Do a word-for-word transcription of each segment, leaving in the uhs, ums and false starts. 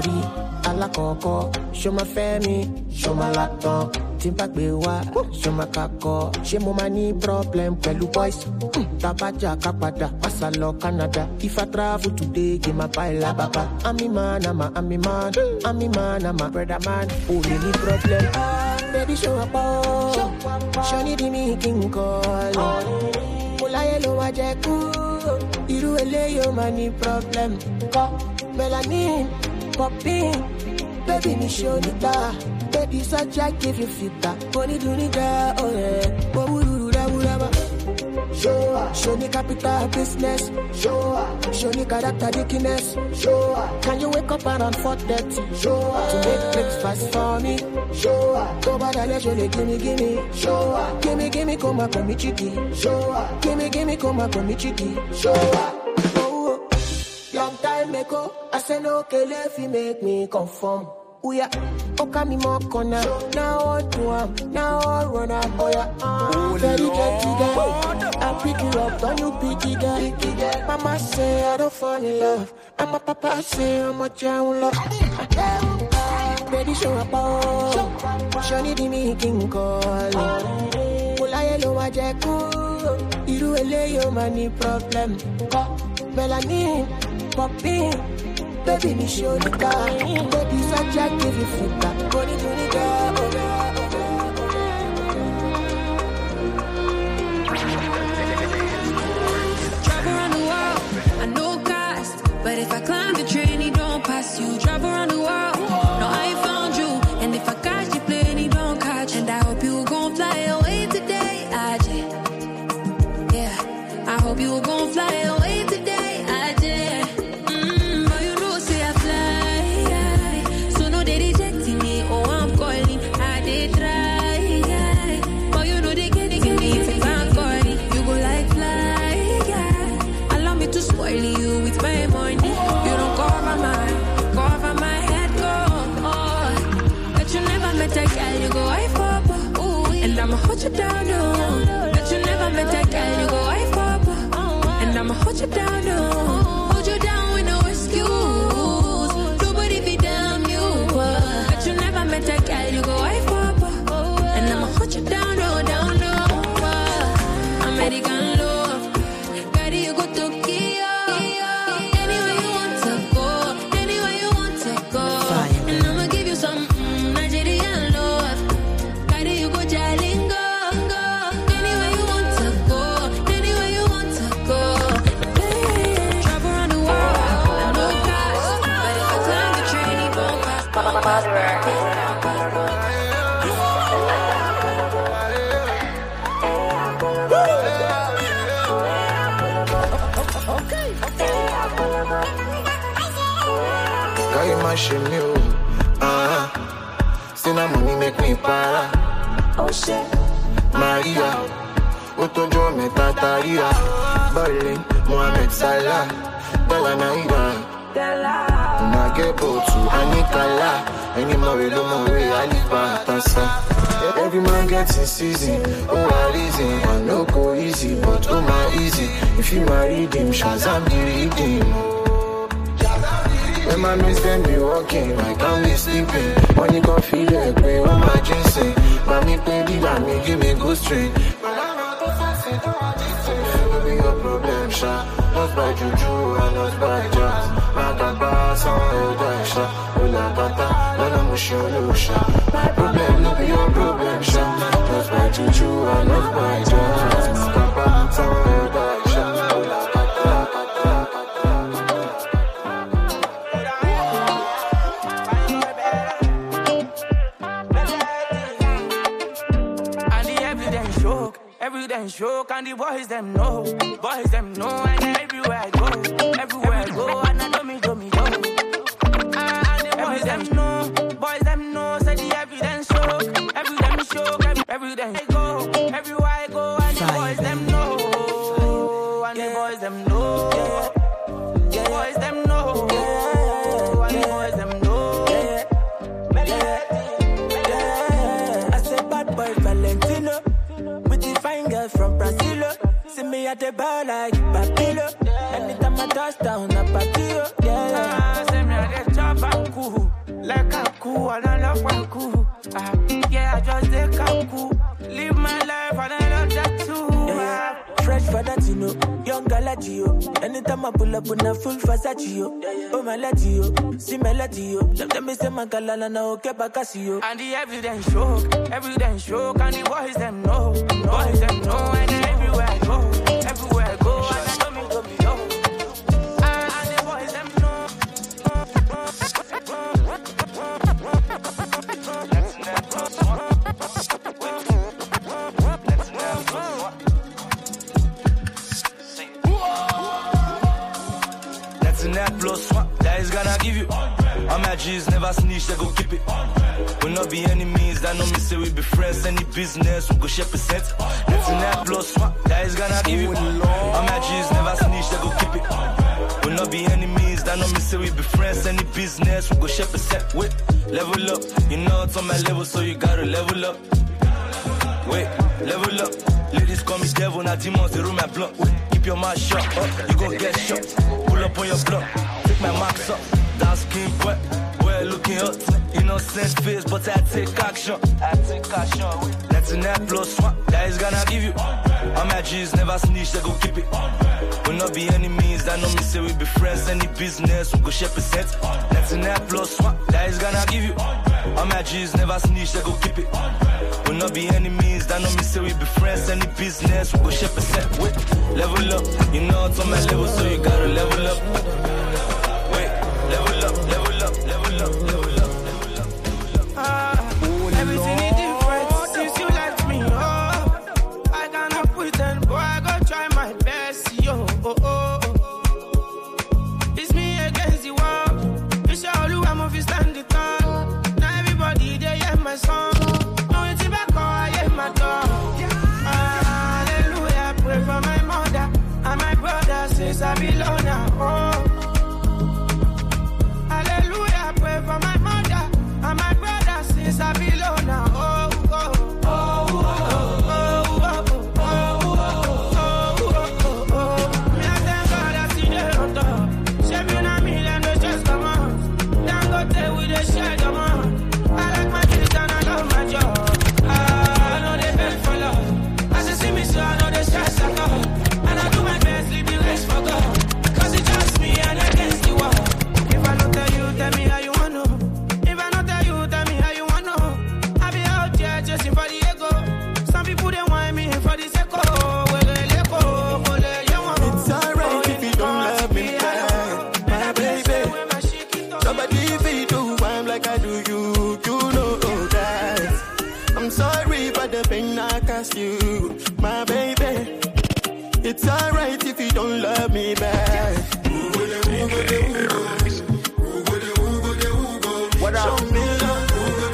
body, I like coco. Show my family, show my laptop. Timpa bewa, show my kako. She mo money problem, pelu boys. Tabaja kapada, masalo Canada. If I travel today, give my pile baba. I'm a man, I'm a, I'm a man, I'm a man, I'm a brother man. Oh, any problem? Baby, show up, oh. Show me the making call. Mula yellow wajeku, iru ele yo money problem. Melanin, popping, baby, me show me that. Baby, such a give you fita. Body do ni da, oh yeah. Waburu da burama. Show her, show me capital business. Show her, show me character dickiness. Show her, can you wake up around four thirty? Show her, to make breakfast for me. Show her, go by the leisure, gimme, gimme. Show her, gimme, gimme, come up on me chicky. Show her, gimme, gimme, come up on me chicky. Show her, oh, long time ago, I said no, okay, if you make me conform. Oh yeah, okay me more corner. Now all do am, now all run up. Oh yeah, oh, very gentle guy. I pick you up, don't you pick it guy. Mama say I don't fall in love, and my papa say I'm a child love. Baby show up, oh, show me the making call. Mula yellow wajeku, iru ele yo money problem. Melanin, popping. Baby, me show the car. Baby, such a give you feedback. Money to the car. Drive around the world, I know cost. But if I climb the train, it don't pass you. Drive around the world, no, I ain't found you. And if I catch you plane, it don't catch. And I hope you gon' fly away today, I just. Yeah, I hope you gon' fly away today, I just. You with my money, you don't cover my, cover my head, go. Oh, but you never met a girl, you go I fuck, ooh, and I'ma hold you down, no. But you never met a girl, you go I fuck, and I'ma hold you down, no. Hold you down with no excuse. Nobody be damn you. But you never met a girl, you go I fuck, and I'ma hold you down, no, down, no. American love, carry you go to kill. Shame you, uh-huh. Still na money make me para. Oh shit, Maria, Otojo me tataria. Berlin, Mohamed Salah, Della Naida, Della. get both to Anikala. Any more no way, I live by Tasa. Every man gets his season. Oh, I reason, I no go easy, but oh my easy. If you marry him, Shazam the reading. When my miss them be walking, I can't be sleeping. When you can feel it, play on my ginseng. Mommy, baby, mommy, give me good strength. But I'm not the fancy, don't want to say. Will be your problem, Sha. Not by juju, and not by jazz. Magaba, sound of the Sha. Ula Gata, Lana Mushulusha. My problem will be your problem, Sha. Not by juju, and not by jazz. Magaba, sound of the Sha. Ula Gata, Evidence show, and the boys them know, boys them know, and everywhere I go, everywhere I go, and I do me, do me, do. And the boys them know, boys them know, say the evidence show, evidence show, evidence I go, everywhere I go, and the boys them know, and the boys them know, the boys them know, and the boys them know. I say bad boy Valentino. Fine girl from Brazil, see me at the bar like Papilo. Anytime I touch down, a patio, yeah. Ah, say me I get chop and cool. Latino, young Galatio. Anytime I pull up on a full Fasaccio. Oh my Latio, see my Latio. Let me say my galana now, okay, Bacasio. And the evidence show, evidence show. Can the boys them know, boys them know. And everywhere I go, everywhere I go. And I know me, go me, yo. And the boys them know. That's an app plus one, that is gonna give you. All my G's never snitch, they go keep it. We'll not be enemies, that know me say we be friends. Any business, we go share percent. That's an app plus one, that is gonna give you. All my G's never snitch, they go keep it. We'll not be enemies, that know me say we be friends. Any business, we go share percent. Wait, level up, you know it's on my level, so you gotta level up. Wait, level up. Ladies call me devil, now demons, they roll my blunt. Wait, keep your mouth shut up, you gon' get shot. Pull up on your block, take my marks up. Dark skin, wet, well looking hot. Innocent face, but I take action. I take action. Wait. That's an app plus one, that is gonna give you. All my G's never snitch, they go keep it. We'll not be enemies, that know me say we be friends. Any business, we go share percent. That's an app plus one, that is gonna give you. All my G's never snitch, they go keep it. We'll not be enemies, that know me say we be friends. Any business, we go share percent. Wait, level up, you know it's on my level, so you gotta level up. Wait, level up, level up, level up, level up, level up, level up. Ah, everything is different since you left me, oh. I cannot pretend, boy, I go try my best, yo, oh, oh. It's me against the world. It's all who I'm of stand the tall. Now everybody, they hear my song. No, it's back, oh, I hear my dog. Hallelujah, pray for my mother and my brother since I belong now, oh. Hallelujah, pray for my mother and my brother since I belong now, oh, oh, oh, oh, oh, oh, oh, oh, oh, oh, oh. Me I thank God I see the on top. Shaving a million, no just come on. Dangote with the share, come on. I like my kids and I love my job. I know they beg for love. As you see me, so I know they stress I go. And I do my best, leave the rest for God. Cause it's just me and against the wall. If I don't tell you, tell me how you want to. If I don't tell you, tell me how you want to. I be out here chasing for the ego. Some people they want me for the sake of. It's alright if you don't love me back, my baby. Somebody be do I'm like I do you, you know that. I'm sorry for the pain I caused you, my baby. It's alright if you don't love me back. What up? Show me love.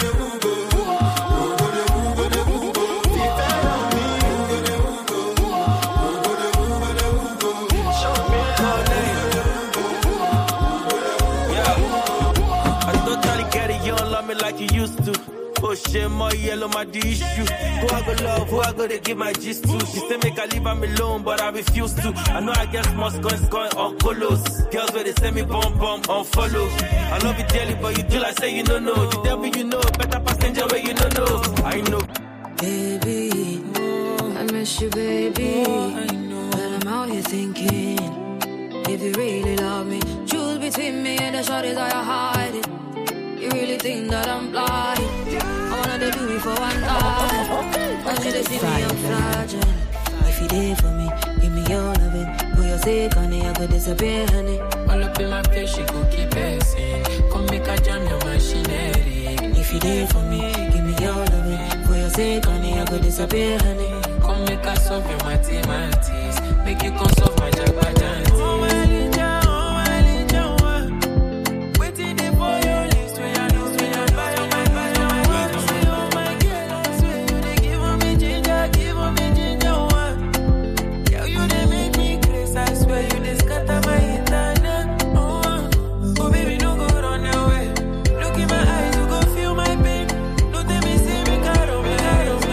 Like you used to. Oh shit, my yellow, my the issue. Who I go love, who I go to give my gist to. She say make I leave am alone, but I refuse to. I know I get must going, going on colos. Girls where they send me bum bum on follow. I love you dearly, but you do like say you don't know. You tell me you know, better passenger where you don't know. I know. Baby, oh, I miss you, baby. Oh, I know. But I'm out here thinking, if you really love me, choose between me and the shorties I hide it. You really think that I'm blind? I wanna do me for one night. Want you to see me, I'm fragile. If you there for me, give me your loving. For your sake, honey, I could disappear, honey. All up in my face, she go keep passing. Come make a jam your machinery. If you there for me, give me your loving. For your sake, honey, I could disappear, honey. Come make a solve your mathematics. Make you come solve my jagbajanti. Oh my Linja, oh my Linja, waiting there for you.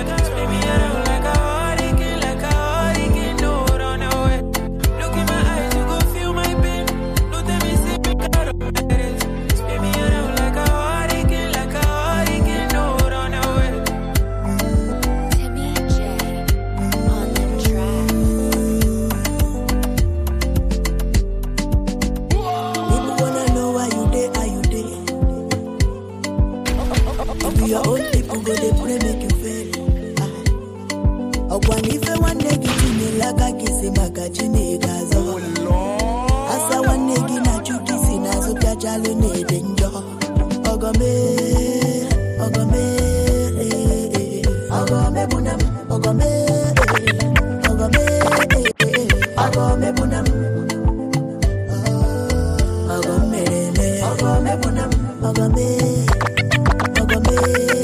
Look in my eyes, especially needing you. Ogame, ogame, ogame bunam, ogame, ogame, ogame bunam, ogame, ogame bunam, ogame, ogame,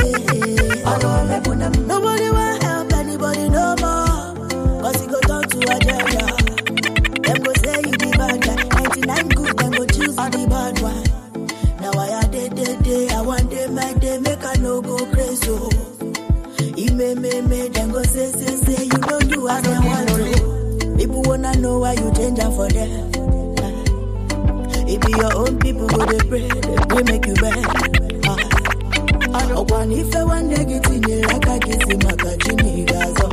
ogame bunam. Nobody will help anybody no more, 'cause it go down to agenda. Them go say you the bad guy, ninety-nine good, them go choose you the bad one. Now I a day, day, day, I want day, my day, make I no go crazy. Oh. You may, may, may, them go say, say, say, you don't do as I want to. People wanna know why you change up for them. It be your own people go they pray, they pray make you bad. I don't want if I want to get in you like I get in my country, guys.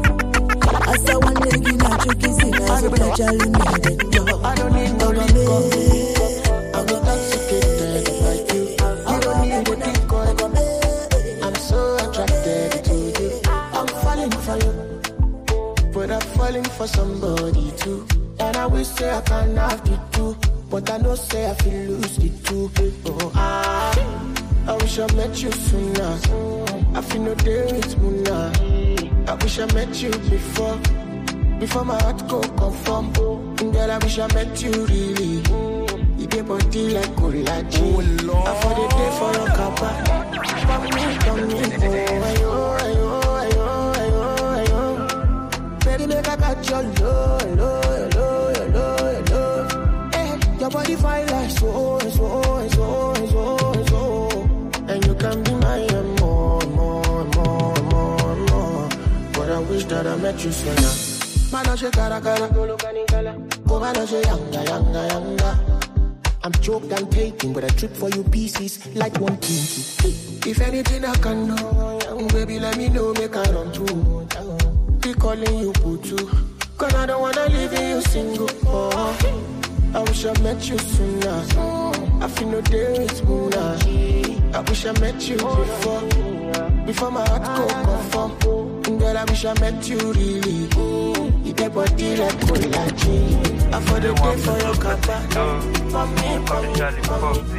I saw one leg in a tricky scene, I saw that you're in the job. I don't need no me. I'm intoxicated by you. I don't need to think on. I'm so attracted to you. I'm falling for you, but I'm falling for somebody too. And I wish say I can have the two, but I know say I feel lose the two. Oh, ah, I wish I met you sooner. I feel no day with Muna. I wish I met you before, before my heart go conform. Girl, I wish I met you really. You get body like Kulachi. Oh, Lord. I for the day for your kappa. Come me, come me, oh, ayo, ayo, ayo, ayo, ayo. Baby, make I catch your love, love, love, love, love. Hey, your body fine like so, so, so, so, so. And you can be my more, more, more, more, more. But I wish that I met you sooner. Manoche cara cara, golo canicala. Go manoche yanga yanga yanga. I'm choked and taking, but I trip for you pieces like one pinky. If anything I can know, baby let me know, make I run through. Be calling you Putu, 'cause I don't wanna leave you single. Oh, I wish I met you sooner. I feel no day with Muna. I wish I met you before, before my heart go conform. Girl, I wish I met you really. You get body like Kulachi. I for the day for your kappa. For me, for me, for me.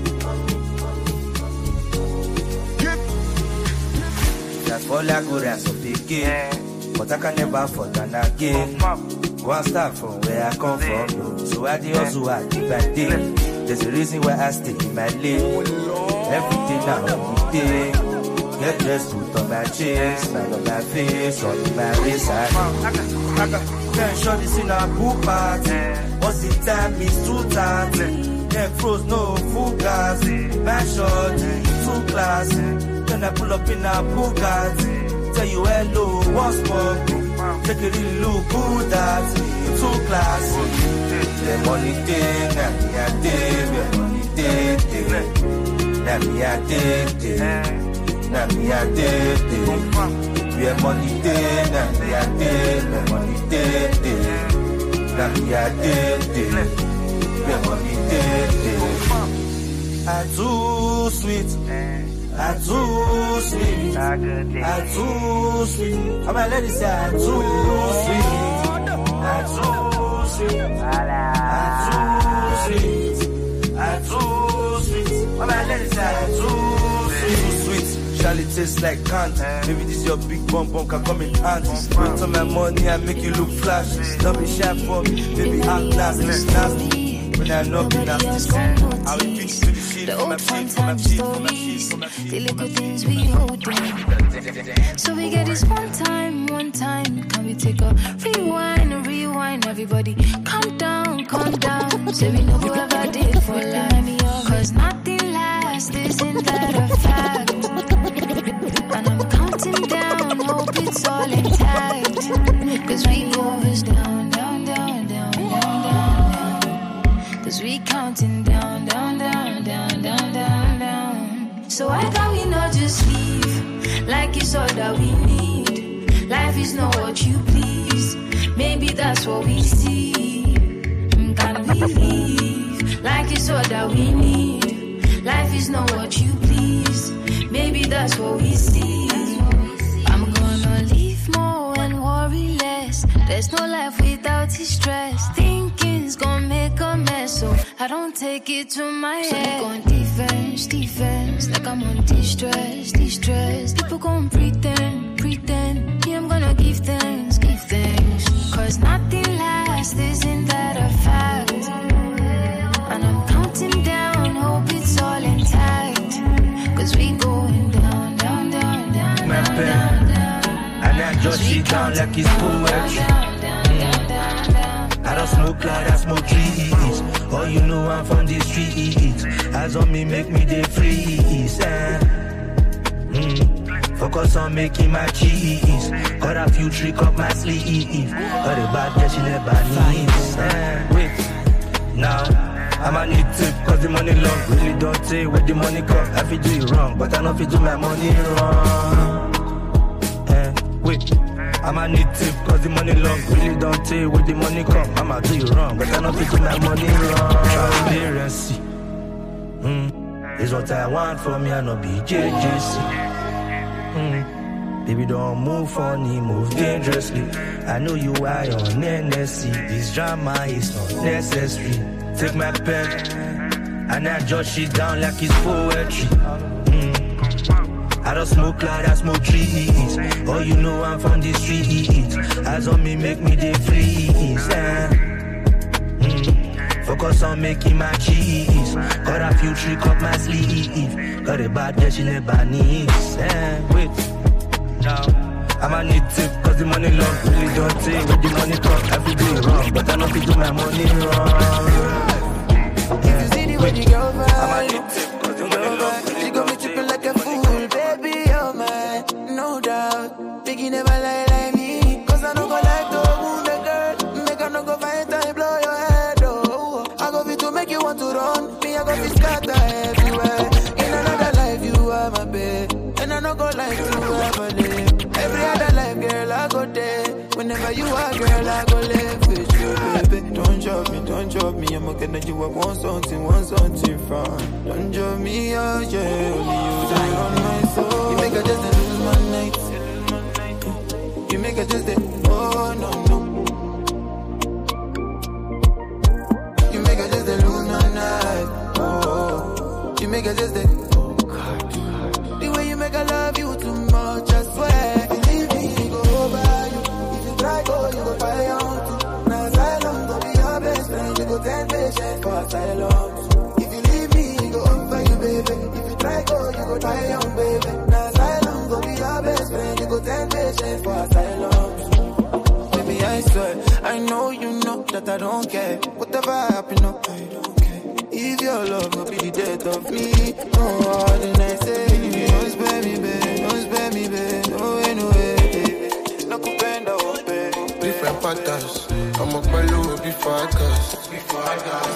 That's all I could ask of the game, but I can never fall down again. Go and start from where I come from. So I do also I keep my day. There's a reason why I stay in my lane. Everything now every day. Get dressed, put on my chest, smile on my face, on my wrist. I can't show this in a pool party. What's the time? It's too thirty. Neck froze, no full gas. My short, too classy. When I pull up in a Bugatti, tell you hello, what's more? Take a really look good at too classy. The money thing, that me a day, the money day, that me a day. Na me a day day, we a money day. Na me a day, we money day day. Na me a day day, we money day day. I too sweet, I too sweet, I too sweet. I'm a lady say I too sweet, I too sweet, I too sweet, I too sweet. I'm a lady say I too sweet. Charlie tastes like candy. Maybe this your big bum bum can come in handy. Spend on my money and make you look flashy. Don't be shy for me, baby, I'm nasty, nasty. When I know be nasty, I will fix to the shit. The old fun time stories, the little things we hold down. So we get this one time, one time. Can we take a rewind, a rewind? Everybody, calm down, calm down. Say we know whoever did for life. 'Cause nothing lasts, isn't that a fact? And I'm counting down, hope it's all intact. 'Cause we always down, down, down, down, down, down, down. 'Cause we counting down, down, down, down, down, down, down. So why can't we not just leave? Like it's all that we need. Life is not what you please. Maybe that's what we see. Can we leave? Like it's all that we need. Life is not what you please. Maybe that's what we see. I'm gonna leave more and worry less. There's no life without his stress. Thinking's gonna make a mess, so I don't take it to my head. So going defense, defense, like I'm on distress, distress. People gon' pretend, pretend. Yeah, I'm gonna give thanks, give thanks. Cause nothing lasts, isn't that a fact? And I'm counting down, hope it's all intact. Cause we going down, down, down, down, down, down, down, down. And I just shit down like it's poetry. I don't smoke like I smoke trees. Oh, you know I'm from the streets. Eyes on me make me the freeze. Eh? Mm. Focus on making my cheese. Got a few trick up my sleeve. Got a bad girl, she never needs. Eh? Wait, now I'm a need tip cause the money long. Really don't say where the money come. I feel do it wrong, but I know if you do my money wrong. Eh? Wait. I'm a need tip cause the money long. Really don't tell where the money come. I'ma do you wrong, but I know if you my money wrong. Transparency mm. is what I want from me, I know be J J C. mm. Baby don't move funny, move dangerously. I know you are on N S C. This drama is not necessary. Take my pen and I jot shit down like it's poetry. mm. I don't smoke like I smoke trees. Oh, you know I'm from the streets. Eyes on me make me the freeze. Eh? Mm. Focus on making my cheese. Got a few trick up my sleeve. Got a bad girl, she never needs. Eh? Wait, now I'm a need tip cause the money long. Really don't take where the money come. I feel do it wrong, but I know if you do my money wrong. If you see the way the girl vibe, I'm a need tip cause the money long. She got me tripping like a fool. No doubt, Biggie never lie like me. Cause I don't go like to wound a girl. Make her no go find time, blow your head, oh. I go fit to make you want to run. Me, I go fit scatter everywhere. In another life, you are my babe. And I don't go like to ever live. Every other life, girl, I go there. Whenever you are, girl, I go live with you, baby. Don't drop me, don't drop me. I'm gonna you up want something, want something from. Don't drop me, oh yeah. Only you that run my soul. You make her just lose my night. You make her just a, oh no, no. You make her just a lose my night. Oh, you make her just a, oh God. The way you make her love you too much, I swear. If you leave me, go over you. If you try go, you go fire on too. Now asylum, go be your best friend. You go ten patients for asylum. If you leave me, go over you, baby. If you try go, you go fire on, baby. Now asylum, go be your best friend. You go ten patients for asylum. Baby, I swear, I know you know that I don't care. Whatever happen, no, I don't care. If your love will be the death of me, no more than I say. Don't spare me, babe. Don't spare me, babe. No way, no way, baby. No kupenda, oh, baby. Different patterns. I'm a balloon before I gas. Before I gas.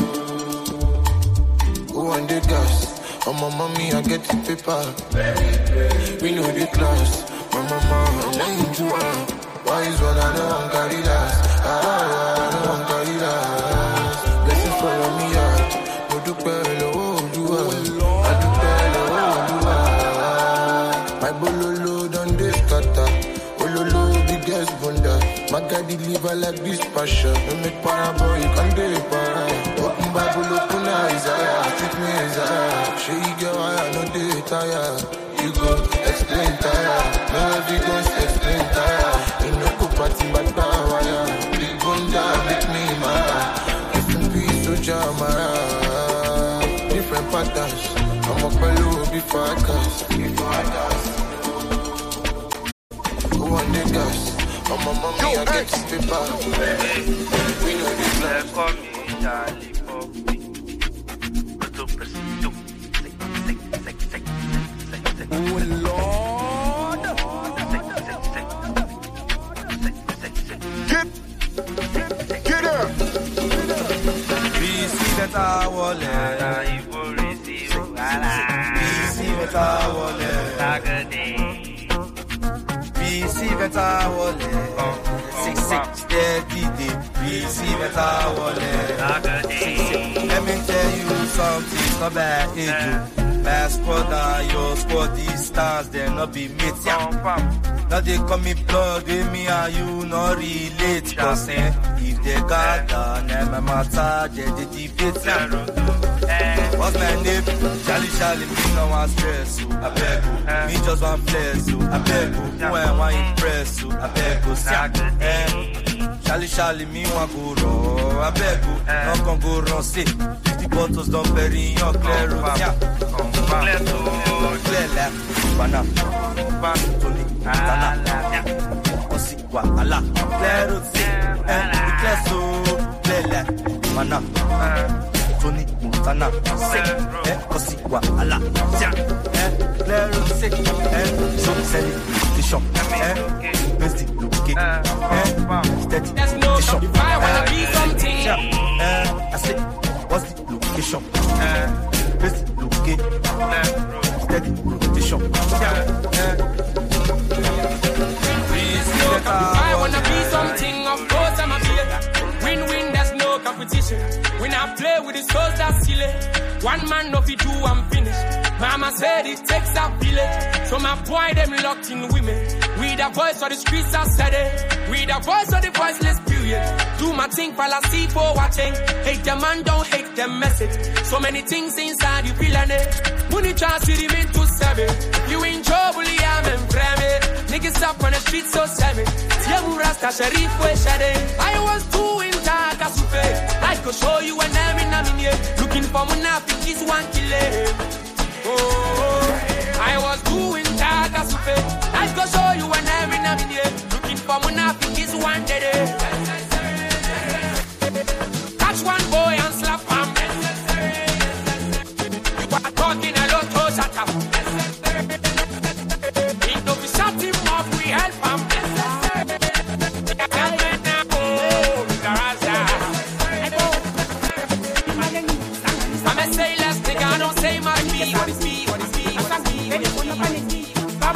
Who want the gas? Oh, my mommy, I get the paper. We know the class. My mama, I like you are. Why is what I don't carry last? I don't want carry last. Blessings follow me out. No do bello, oh, you are. I do bello, oh, you are. My bololo done this kata. Bololo biggest bunda. My guy deliver like this passion. No make parabo, you can do it para. Open Bible, open eyes, treat me as I. She girl, I know they tired. You go explain tired. No evidence explain tired. You know go party but power. Big bunda make me mad. Different piece to jamara. Different patterns. I'm a fellow before I cast. Before I cast. Who want the gas? I'm a mommy, I get the paper. We know this life. Call me Charlie. Oh Lord, get, get up. Receive it our wallet. Receive it our wallet. Receive it our wallet. Six six thirty day. Receive it our wallet. Let me tell you something, it's not bad, age. Last squad and your squad, these stars, they not be mates, yeah. Now they call me blood, with me and you not relate. Cause eh, if they got down, then my matter, they debate, yeah. What's my name? Charlie Charlie, me no want stress, so I beg you. Me just want flex, so I beg you. Who I want impress, so I beg you. Eh. Charlie Charlie, me want go raw, I beg you. No can go wrong, say. fifty bottles don't bury in your clear road, yeah. Clear to, clear left, banana, Tony, Tana, Osi, Wala, clear road, say. Eh, clear so, clear left, banana, Tony, Tana, say. Eh, Osi, Wala, yeah. Eh, clear road, say. Eh, so celebration, eh, best looking, eh, steady, there's no shop. If I wanna be something, yeah. Eh, I say, what's the location? Uh, best location. Steady rotation. Yeah. If I wanna be something, of course I'm a player. Win-win, there's no competition. When I play with the souls, that's silly. One man, no fit do, I'm finished. Mama said it takes a village. So my boy, them locked in women. We the voice of the streets, I said it. We the voice of the voiceless period. Do my thing, while I see for watching. Hate the man, don't hate the message. So many things inside you feeling it. Money try to see them into seven. You in trouble, yeah, I'm in frame. Niggas up on the streets so savage. Tiamu Rasta Sharif we shade. I was doing that as you pay. I could show you an name in a minute. Looking for Munafik is one killer. Oh, I was doing that as you pay. I could show you an name in a minute. Looking for Munafik is one day. Catch one boy and slap him. You are talking a lot to shut up. Ain't no be shut him up, we help him. I'm a sailor, nigga, I don't say my B. What is B? What is B? What is B? What is B? Stop,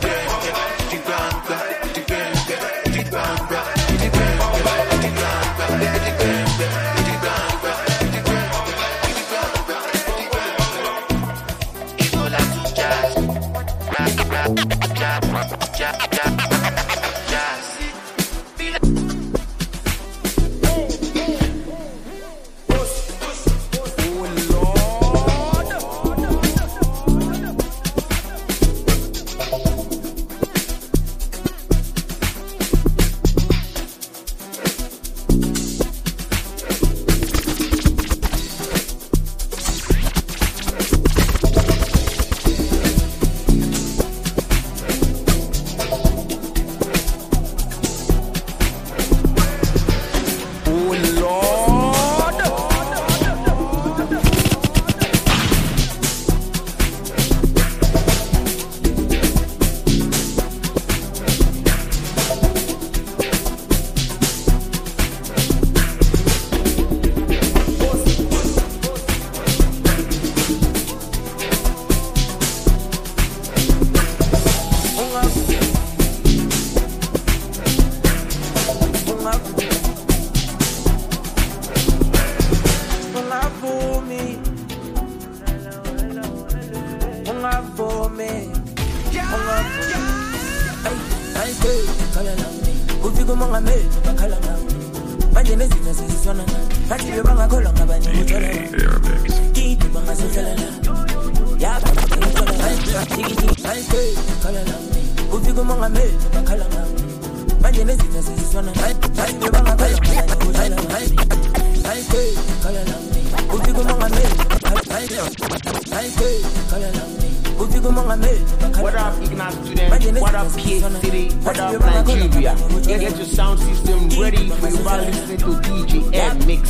What up, Ignas student? What up, P A City? What up, Nigeria? Get your sound system ready for you while listening to D J Air Mix.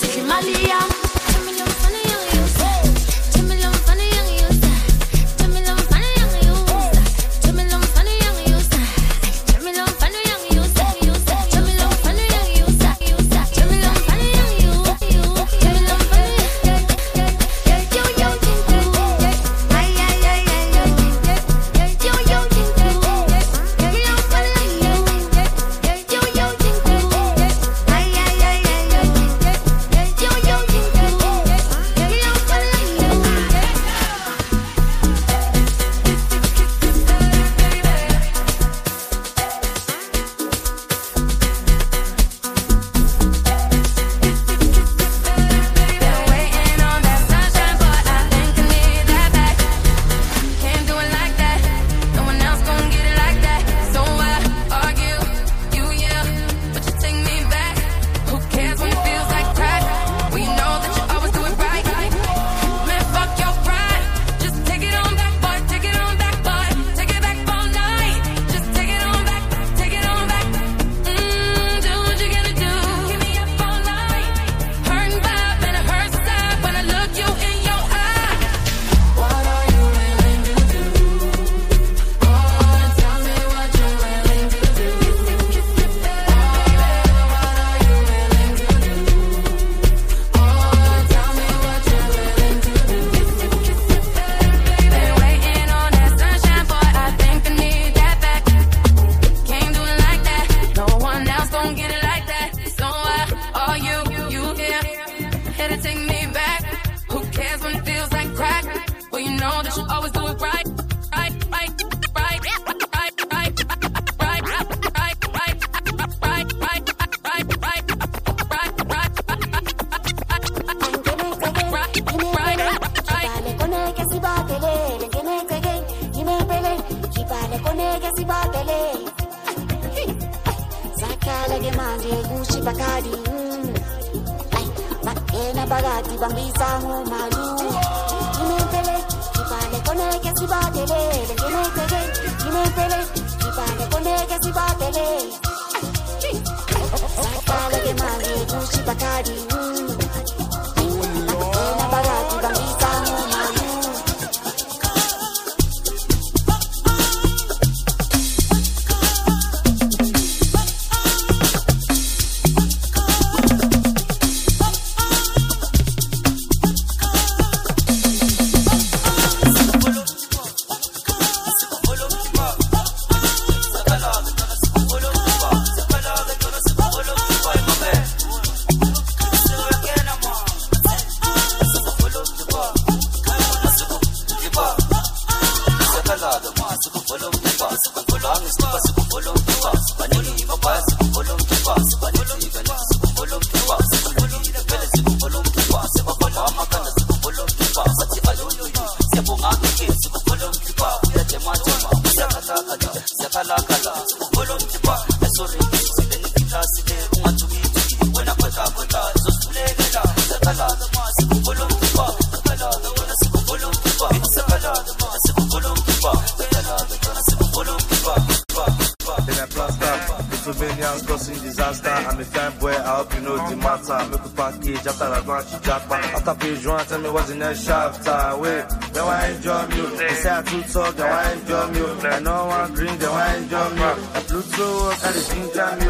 Tell me what's in that chapter. Wait, then why enjoy me? They say I too talk, then why enjoy me? I know one green, then why enjoy me? I Pluto, kind of ginger me.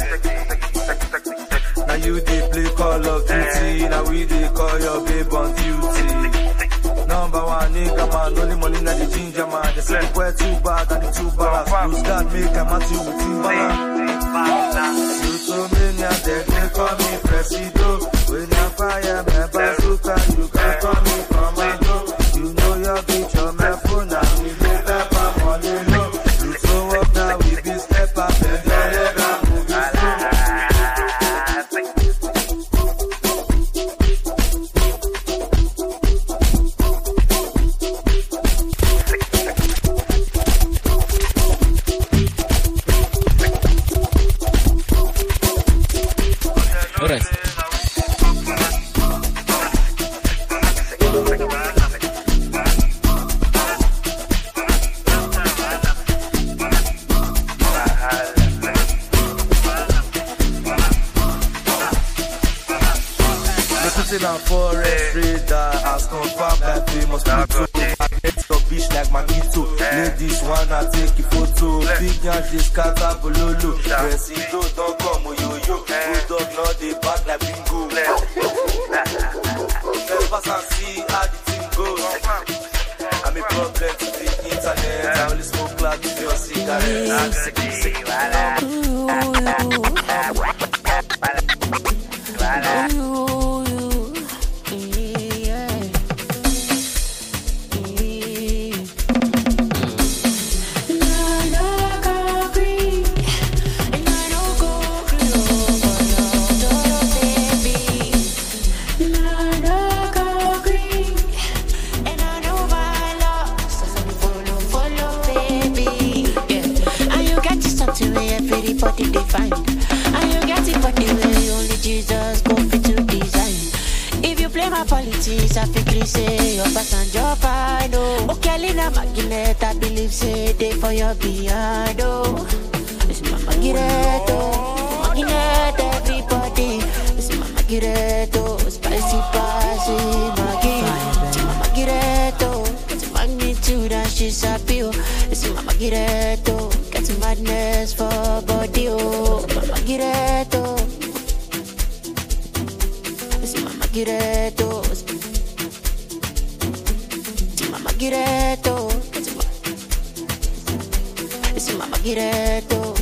Now you they play Call of Duty, now we they call your babe on duty. Number one nigga man, only money na the ginger man. They say the boy too bad and the too bad. Who's got make a match you with Timbaland? You told me now they can call me Presido. When you fire my bazooka, you can call me Commando. You know your bitch on my phone, now we make up our money low. You throw up now, we be step up and your head up, moving slow. Sitting on forest radar, as confirmed by famous people. Magnet your bitch like Magneto. Ladies wanna take a photo. Big guns they scatter bololo. Presido don't come yo-yo. Bulldog not they back like bingo. Let's pass and see how the thing goes. I'm a problem to the internet. I only smoke cloud with your cigarettes. Everybody they find, and you get it for the way only Jesus go fit to design. If you play my politics, I feel say your pass and your I know. Okay, Lina Magnet, I believe say they for your behind. Oh, it's my Magnet, Magnet, everybody. It's my Magnet, spicy, spicy, Maggie. It's my Magnet, it's magnitude and she's happy. It's my Magnet. Madness for body, oh, Mama Gireto. It's Mama Gireto. It's Mama Gireto. It's Mama Gireto.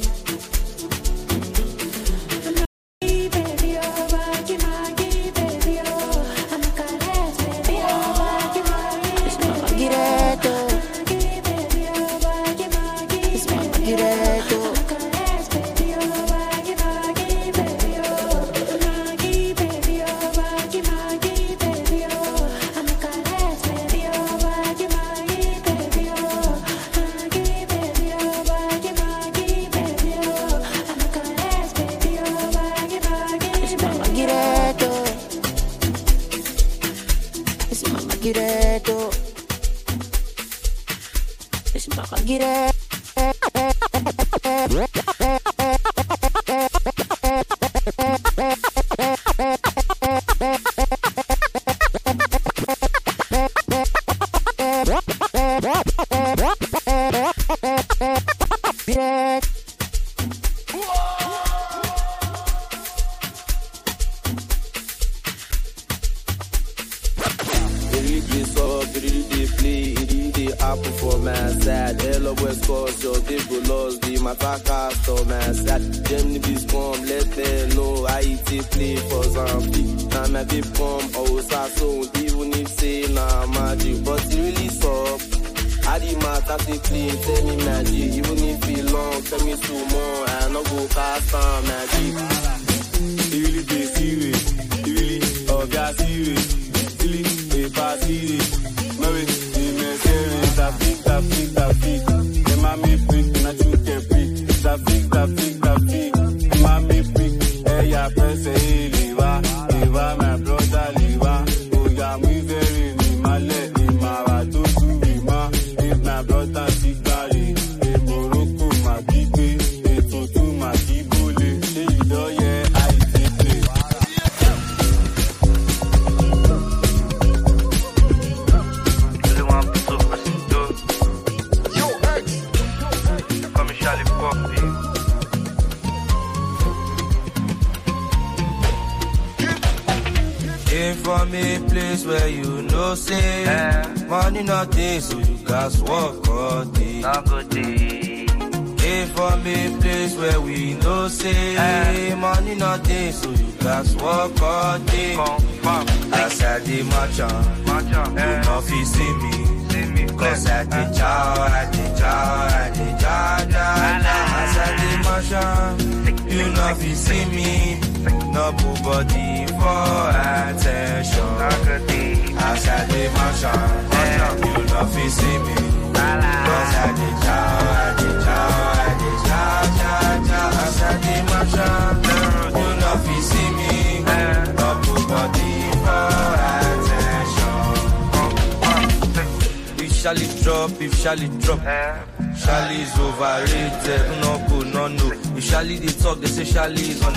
Charlie drop, if Charlie drop, Charlie's overrated. No good, no no. If Charlie they talk, they say Charlie is on their too.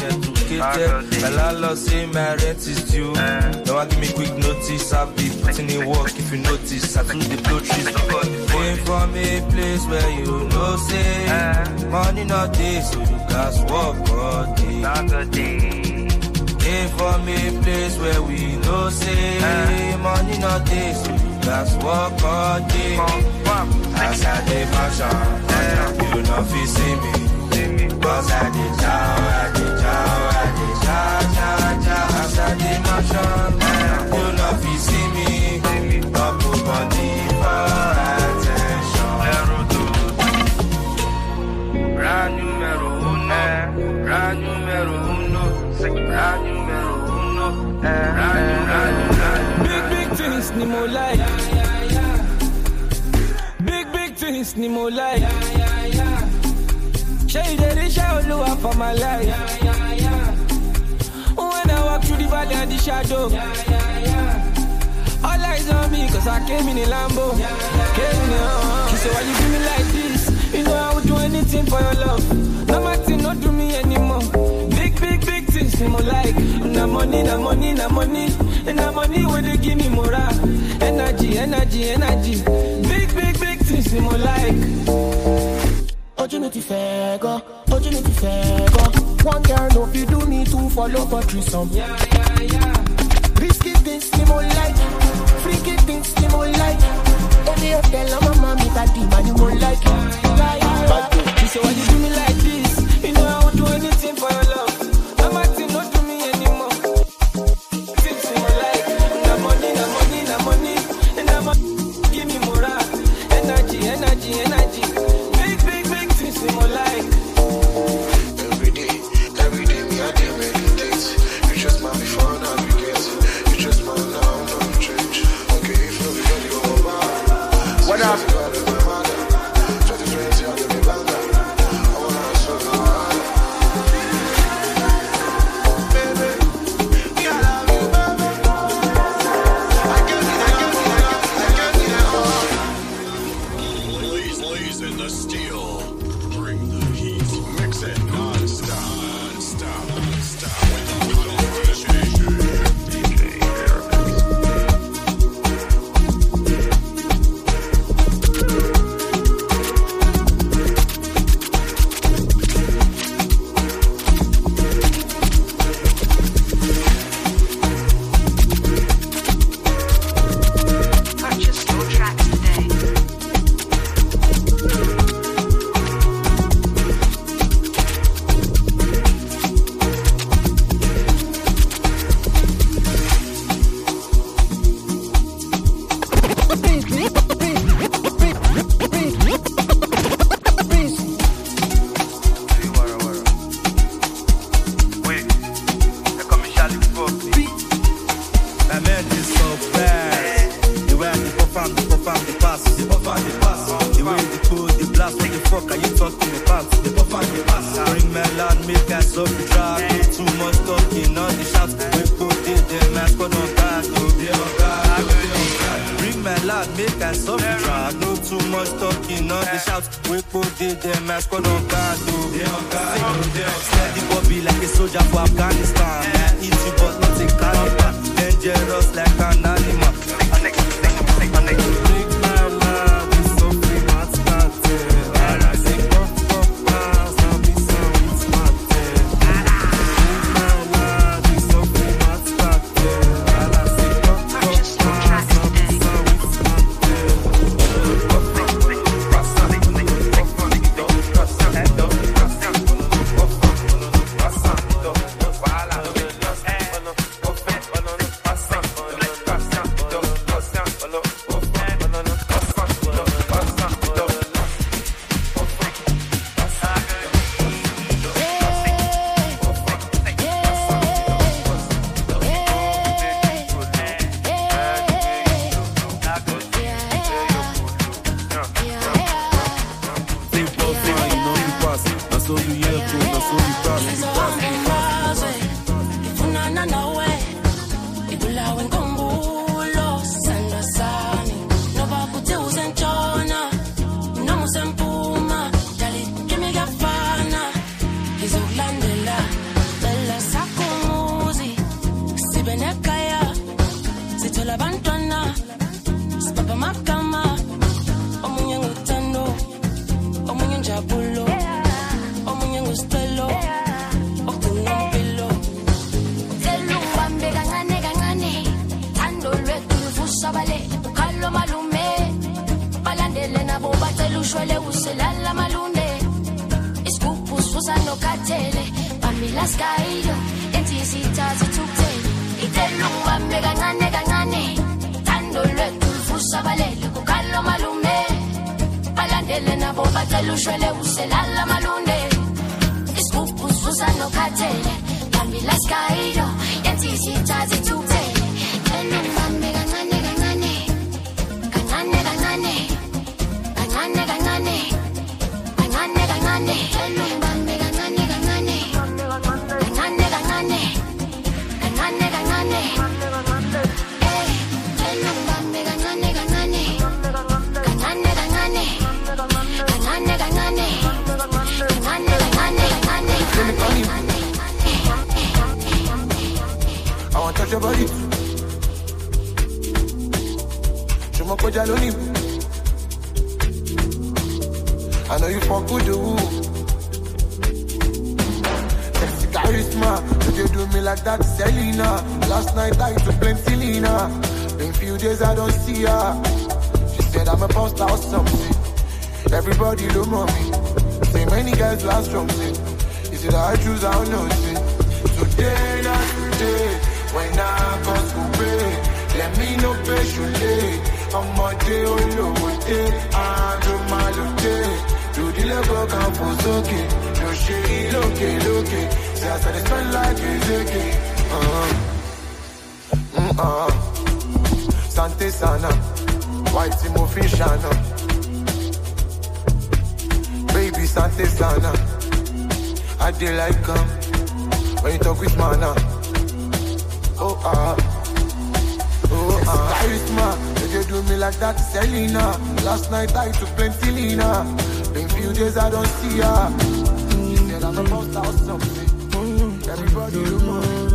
complicated. My landlord say my rent is due. Now I give me quick notice. I'll be putting in work if you notice. I do the blow trees. Came from a place where you know say money not day, so you guys walk all day. Came from a place where we know say money not day, so you guys walk all day. As I dey fashion, you know fi see me. Cause I dey chow, I dey chow, I dey chow, chow, chow. As I dey fashion, you know fi see me. Don't put money for attention. Brand numero uno, brand numero uno, brand numero uno, brand, brand, brand. Big, big things, ni mo like. Big, big things, ni mo like. Shade the show lower for my life. When I walk through the valley and the shadow, all eyes on me, cause I came in a Lambo. Came in a, she said, why you do me like this? You know I would do anything for your love. No matter, not do me anymore. Big, big, big things, me more like. Na money, na money, na money. And na money when they give me more energy, energy, energy. Big, big, big things, me more like. Opportunity fair go, opportunity fair go. One girl no fi do me two follow for threesome. Yeah, yeah, yeah. Risky things me more like, freaky things me more like. Any hotel I'm a mommy that man you more like. Yeah, yeah, yeah. She said why you do me like this? You know I would do anything for your love. No matter, not do me anymore. Things me more like. Na money, na money, na money, na money. Give me more energy, energy, energy. More like every day, every day me I dey meditate. You just my before navigate. You just my now don't change. Okay, if you really go over. What up? twenty twenty I dey banga. I wanna show you baby, me I love you, baby. I can't, I can't, I can't, I can't. Blaze, blaze in the steel. Mix it non-stop, non-stop, non-stop with the little appreciation. D J Purchase your tracks today. Bella la bantana, Papa Makama, Omunyan Utano, Omunyan Jabulo, Omunyan Ustelo, Omunyan Pillow. Telu Bambe Gangane Gangane, Tando Retu Fusabale, Carlo Malume, Balandelena Boba Telu Shwele Uselala Malunde, Iskupus Fusano Katele, Pamilas Cairo, Entisita Tukte, Itelu Bambe Gangane Gangane, Tando Retu Fusabale, Carlo Malume, Balandelena Boba Telu Shwele Uselala Malunde, Iskupus Fusano Katele, Pamilas Cairo, Entisita Tukte, Itelu Bambe Gangane Gangane, Gangane Gangane, Gangane Gangane, Gangane Gangane, Itelu Bambe Gangane Gangane, Gangane Gangane, Gangane Gangane, eh, Itelu Bambe Gangane Gangane, Gangane Gangane, Gangane Gangane, Gangane Gangane, I want to touch your body. Show my koja loni. I know you fuck with the woo. Sexy charisma, you do me like that, Selena. Last night I took plenty Lena. Been few days I don't see her. She said I'm a poster or something. Everybody look on me. Say many guys last from me. Is it I choose? I don't know. See. Today, not today. When I go to bed, let me know patiently. I'm a day or low day. I do my look day. Do the level come for soke. No shade, look, look. See I said it's felt like it's okay. Uh-huh. Uh-uh. Sante Sana. White Timo Fishana. Baby Sante Sana. I did like um when you talk with mana. Oh ah, oh ah. Charisma, you do me like that, Selena. Last night I took plenty Lena. Been few days I don't see her. She said I'm about to house something. Everybody look on.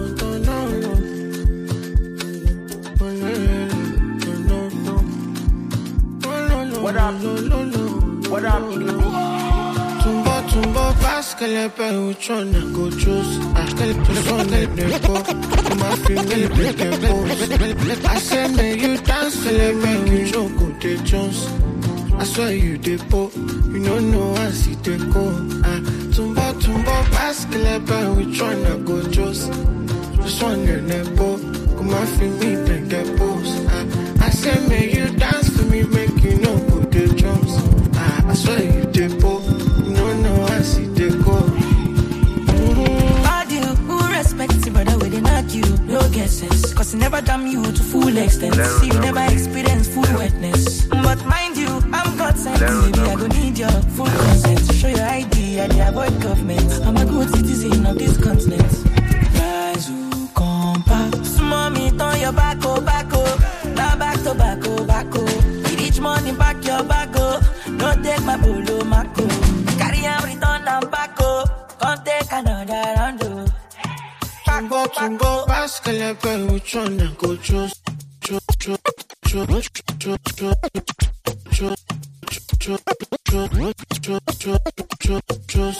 What up? What up, Igna? Tumbo, tumbo, paskele pe uchona go choose. Askele tusone nepo, my female break a pose. I say make you dance, make you joke, they Jones. I swear you dey po, you don't know I see they go. Ah, tumbo, tumbo, paskele pe uchona go choose. Tusone nepo, my female break a pose. Ah, I say make you dance to me, make you know go they Jones. Ah, I swear you dey po. No, I see they go. Mm-hmm. Bad you, who respects you, brother, when they knock you, no guesses. Cause he never damn you to full extent. See, you never experience full wetness. But mind you, I'm God sent. Baby, I go need your full consent to show your I D and the avoid government. I'm a good citizen of this continent. Guys who come back, small me, turn your back, oh, back, oh. Now back to back, oh, back, oh. Each morning, back your back, oh. Don't take my bolo, Marco. Carry and return and back up. Come take another round. Tumbo, tumbo, paskele pe uchona go choose. Cho, cho, cho, cho, cho, cho, cho, cho, cho, cho, cho, cho.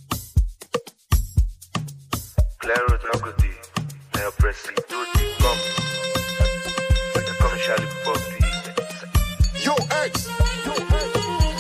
Claro, no good. Now press it to the come. But the commercial pop. Yo, X. Yo, X.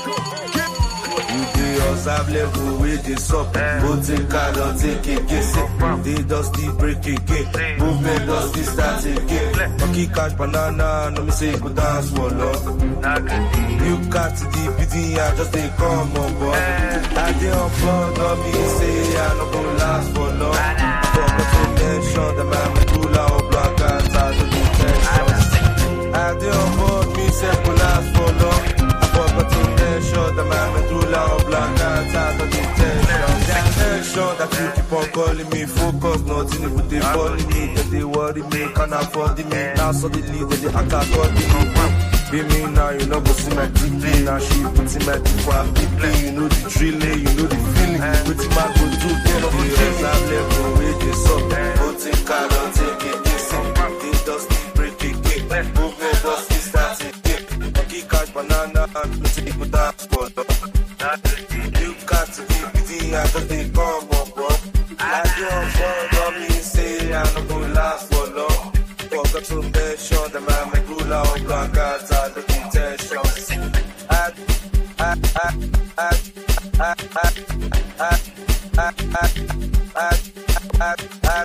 Have level with this up. Go take card or take it, kiss it. They dusty break again. Movement dusty start again. Monkey catch banana, no me say go dance for love. You got to the B D, I just they come on board. I did on board, no me say I no go last for long. For my attention, the man me pull out black and start to detention. I did on board, me say go last for long. Attention, the man me through loud black and out of detention. Attention that you keep on calling me, focus, nothing even they follow me, that they worry me, can't afford me. Now suddenly that they act according me. Be me now, you know go see my T V. Now she putting my T V and play. You know the drilling, you know the feeling. Pretty man go do get up the rest. I've left go with this up. Go take card, don't take it, this up. They dusty break it, Move me, boss, it's starting. Monkey catch banana, and take me down for the. You got to be busy, I just think come on, bro. I don't follow me, say I'm not gonna last for long. Fuck up to mention, the man make rule out, black guys are the intentions. I, I, I, I, I, I, I, I, I, I, I,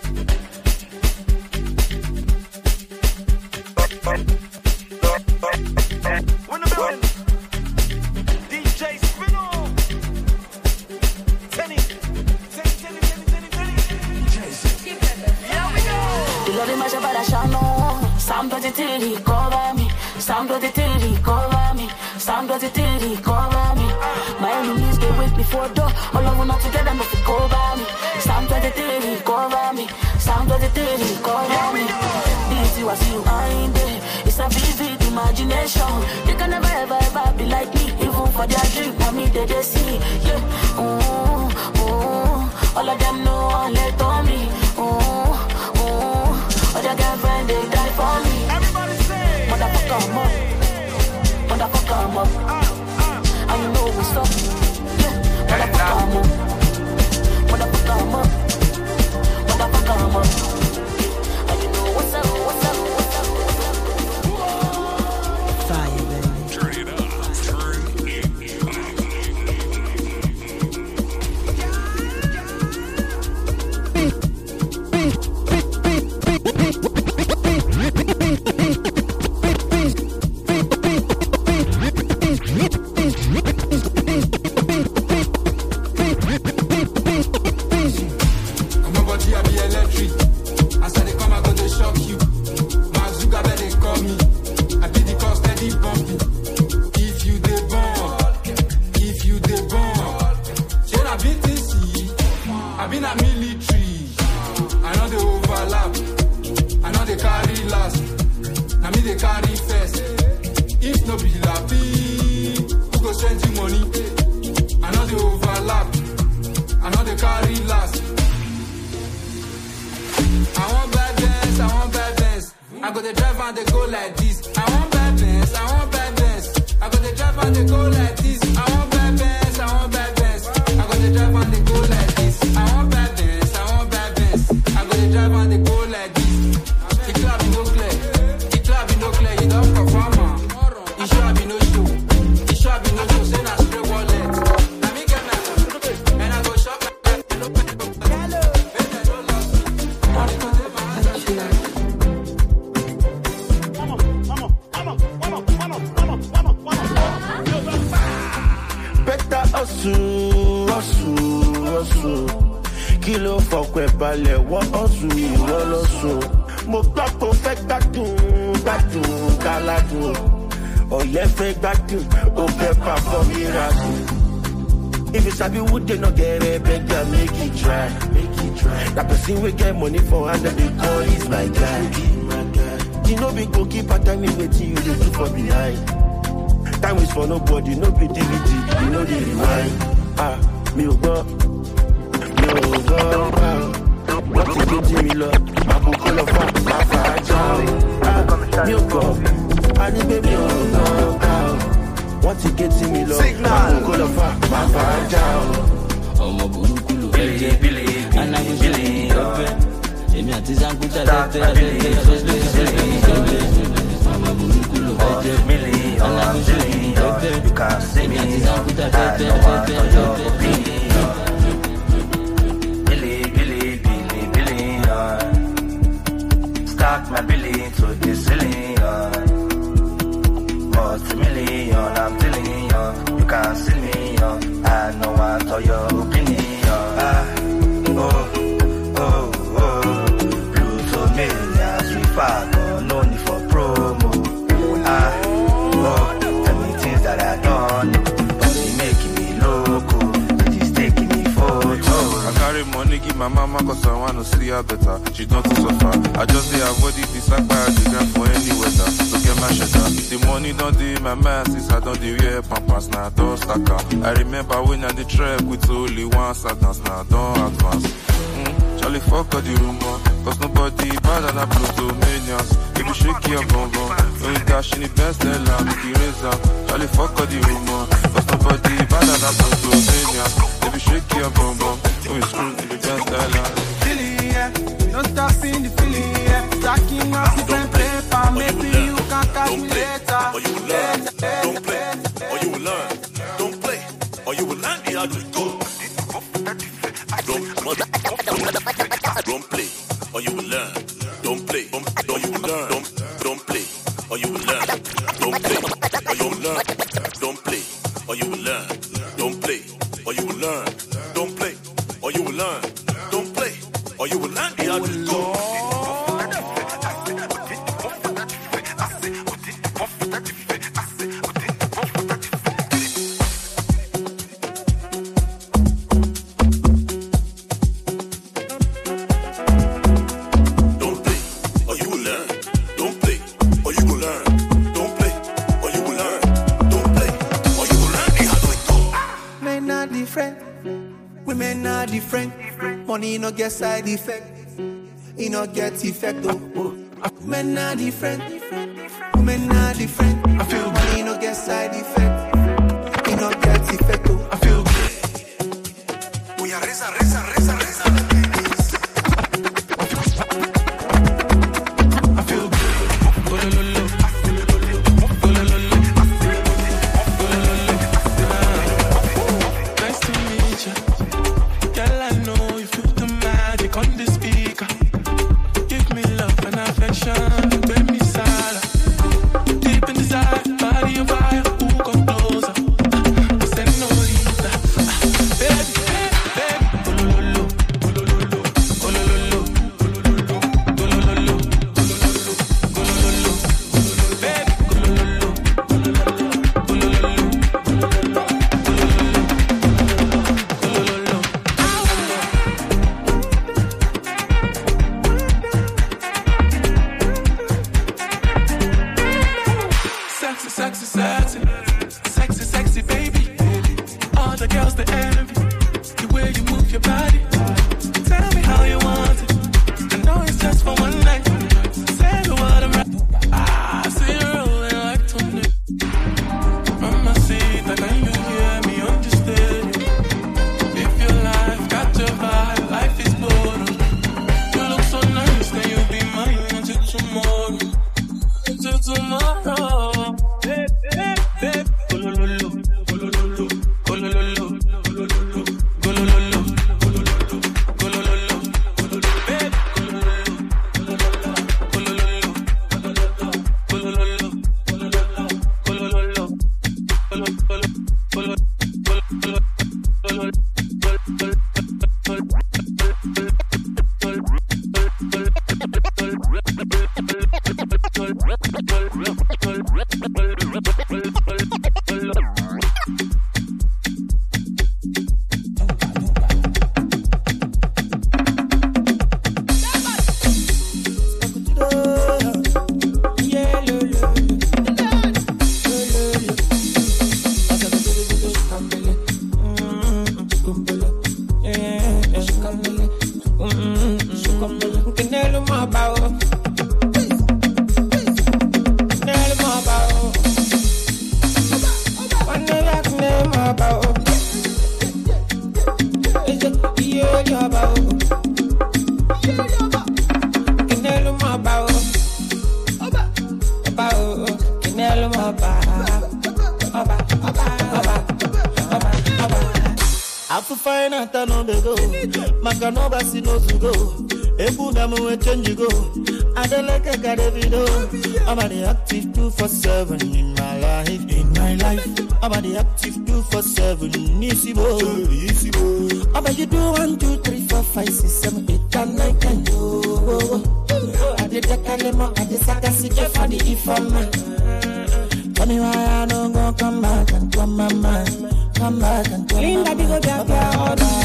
When the building, D J Spino, Tenny, Tenny, Tenny, Tenny, Tenny, Tenny. Here we go. The love in my shabba shano. Sam does it till he cover me. Sam does it till he cover me. Sam does it till he cover me. My enemies they wait before door. All of them not together, but they cover me. Sam does it till he cover me. Sam does it till he cover me. This you I see you behind it. It's a vivid imagination. They can never ever ever be like me. Even for their drink, for me they they see. Yeah, ooh, ooh. All of them know all let on me. Ooh, ooh. All their girlfriend they die for me. Everybody say, motherfucker, I'm up. Motherfucker, I'm up. And you know what's up. Yeah, motherfucker, I'm up. Motherfucker, I'm up. Motherfucker, I'm up. And you know what's up, what's up, what's up, what's up. Fire, baby. Turn it up. Turn it If it's happy, would they not get it? Better make it try, make it try. That person will get money for under the call is my guy. You know, big goalkeeper, tell me what you do for behind. Time is for nobody, no be D V D, you know the rewind. Ah, me oh go, me oh go, ah. What you do to me, love? I go call a fuck, my father. Ah, me oh go, I need baby oh go, ah. What you get to me, love? I go call a fuck, my father. Oh my burúkú Billy, Billy, Billy, Billy, èmi àti Zankuta tẹ́tẹ́ tẹ́tẹ́ sọ́sílẹ̀ sọ́sílẹ̀ ọmọ burúkú ló fẹ́ jẹ́ mílíọ̀nù alábùsùn tẹ́tẹ́ èmi àti Zankuta tẹ́tẹ́ tẹ́tẹ́ tẹ́tẹ́. Billy, Billy, Billy, Billy, stack my Billy to the ceiling. Multi-million, I'm telling you, you can't see me. I know I told your opinion. Ah, oh, oh, oh. Pluto millions, we father, no need for promo. Ah, oh, tell me things that I don't know. But they making me loco, it is taking me photo. I carry money, give my mama, cause I wanna see her better. She don't suffer. I just say avoid it, this like by the ground for any weather. So get my shelter. The money don't do my masses, I don't do wear pampas, now don't stack up. I remember when I did track with only one sadness, now don't advance. Mm, Charlie fuck all the rumor, cause nobody bad and I Pluto made genius. If you shake your bum bum, when you dash in the best hell, make you raise up. Charlie fuck all the rumor, cause nobody better than those genius. If you shake your bum bum, when you screw in the best hell. Feeling, yeah, don't stop seeing the feeling, yeah. Stacking up different paper, maybe you can catch me later. Or you will learn, don't play, or you will learn, don't play, or you will learn the hard way. Go. Don't, don't play, or you will learn. Don't play, or you will learn. Don't, don't play, or you will learn. Don't play, or you will learn. Don't play, or you will learn. Don't play, or you will learn. Don't play, or you will learn. Don't play, or you will learn the hard way. Go. Money no get side effect, it no get effect. Oh, oh. Men are different, women are different. I feel money no get side effect, it no get effect. Oh, I feel good. We are reza, reza, reza, reza. I feel good. Nice to meet you. Girl, I know you feel the magic on the speaker. Give me love and affection, make me silent. Deep in desire, body of fire, who come closer? Send no leader. Baby, baby, bolololo, bolololo, bolololo, bolololo, bolololo, bolololo, baby, bolololo, bolololo, bolololo, Sexy, sexy, sexy, sexy, sexy, baby. All the girls they envy the way you move your body. Tell me how you want it. I know it's just for one night. Say the word I'm right. Ah, I see you rolling like Tony. Mama, see that can you hear me understand? If your life got your vibe, life is boring. You look so nice, then you'll be mine until tomorrow. Until tomorrow. Babe, babe, babe. Golololo, golololo, golololo, golololo, golololo, golololo, golololo, golololo, babe, golololo, golololo, golololo, golololo, golololo, golololo, Makanobasi no to go. Ebu namu we change go. Adeleke gade video. I'm the active two for seven in my life. In my life, I'm the active two for seven. Easy boy, easy boy. I'm you do one, two, three, four, five, six, seven, eight, and nine, ten. I did the kalema, I did sakasi for the informer. Tell me why I don't go come back and come my mind. Come back and come Linda Bigo Jaka all the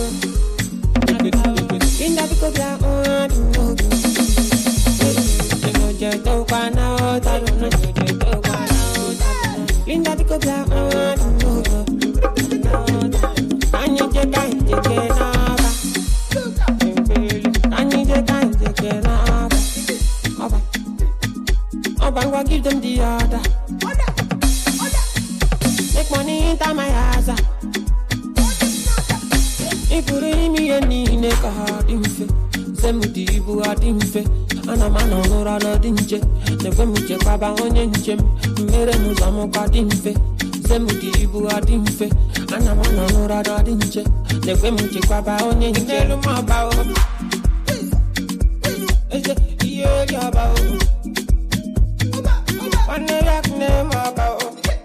Linda Bigo Jaka all the No Jeto Kana Otaru No Jeto Kana Otaru Linda Bigo Jaka all the Kanye Jeka Jeke Naba Kanye Jeka Jeke Naba Oba bang, I give them the order. Make money into my house. If you really me any nigga hard in fe, send me the ibu hard in fe. And a man on or on a dinje. Never me check baba on your gem. Mere no samo hard in fe, send me the ibu hard in fe. And a man on or on a dinje. Never me check baba on your gem. No more about. Is it yeah yeah about? One rock name about.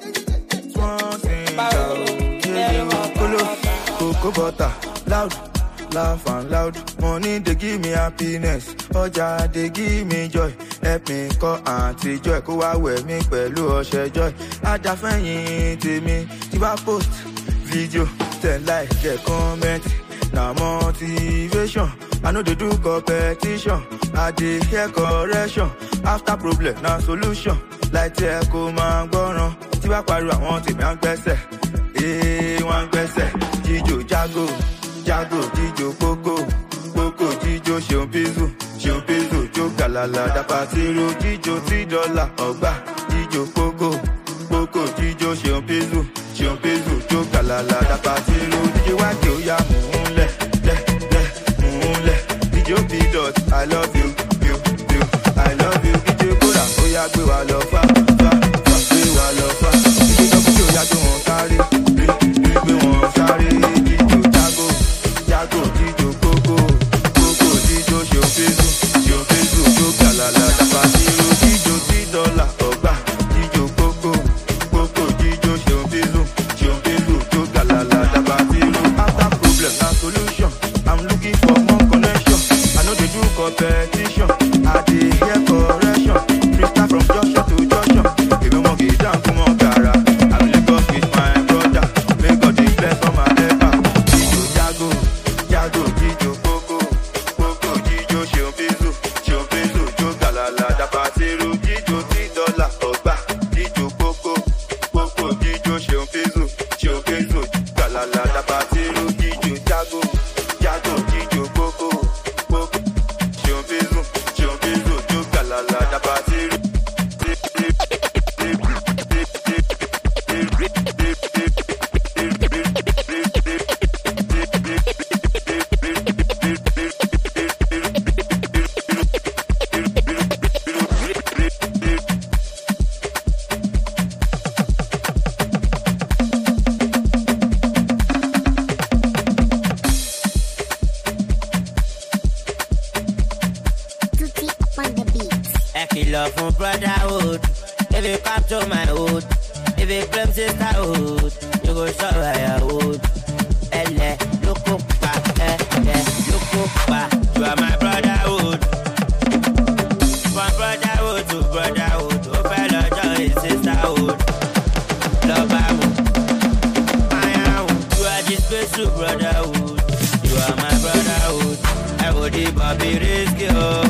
Cocoa butter, loud, laugh and loud. Money they give me happiness, Oja they give me joy. Help me call auntie joy, go away me pẹ̀lú ọṣẹ joy. Aja fẹ̀yìn tèmi, tí bá post video, ten like, get comment. Na motivation, I know they do competition. I dey hear correction, after problem na solution. Like tí ẹ kò máa gbọ́ràn, tí bá pariwo àwọn tèmi á gbẹ́sẹ̀. Eh, wọ́n gbẹ́sẹ̀. Jijo jago, jago, jijo koko, koko, jijo ṣeun pizu, ṣeun pizu, jo galala, dapatiru, jijo ti dọ́là, ọgbà, jijo koko, koko, jijo ṣeun pizu, ṣeun pizu, jo galala, dapatiru, jijo wájú ya múlẹ̀, lẹ̀, lẹ̀, múlẹ̀, jijo p-dot, I love you, you, you, I love you, jijo kóra, ó yá gbé wa lọ fà, fà, fà, gbé wa lọ fà, jijo tó kú tí ó yá tó wọn kárí, rí, rí, gbé wọn sáré. Jago, jijo koko, koko, jijo ṣeun pezu, ṣeun pezu, jo galala, dapatiru, jijo ti dọ́là, ọgbà, jijo koko, koko, jijo ṣeun pezu, ṣeun pezu, jo galala, dapatiru. After problem na solution, I'm looking for more connection. I know they do competition, I dey hear correction. Freestyle from junction to junction, èmi mọ̀ kì í dáhùn kú mọ́ gàrà. I'm Lagos with my brother, may God dey bless all my helper. Jijo jago. Jago, jijo, koko, koko, jijo, ṣeun pezu, ṣeun pezu, jo galala, dapatiru, jijo ti dọ́là, ọgbà, jijo koko, koko, jijo, ṣeun pezu, ṣeun pezu, galala, dapatiru, jijo, jago, jago, jijo, koko, koko, ṣeun pezu, ṣeun pezu, jo galala, dapatiru. Love from brotherhood. If you capture my hood, if you claim sisterhood, you go show where you would. Ele, look up, eh, eh, look up, you are my brotherhood. From brotherhood to brotherhood, oh fellow joy sisterhood. Love am, I am, you are this special brotherhood. You are my brotherhood. I would be Bobby Risky, oh.